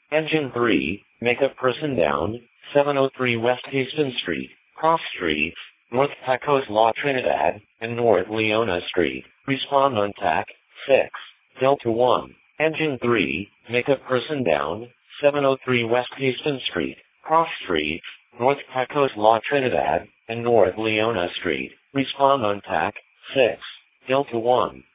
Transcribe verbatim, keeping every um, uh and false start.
Engine three, makeup person down, seven oh three West Hasten Street, Cross Street, North Pecos La Trinidad, and North Leona Street. Respond on T A C, six, Delta one. Engine three, makeup person down, seven oh three West Hasten Street, Cross Street, North Pecos La Trinidad, and North Leona Street. Respond on T A C, six, Delta one.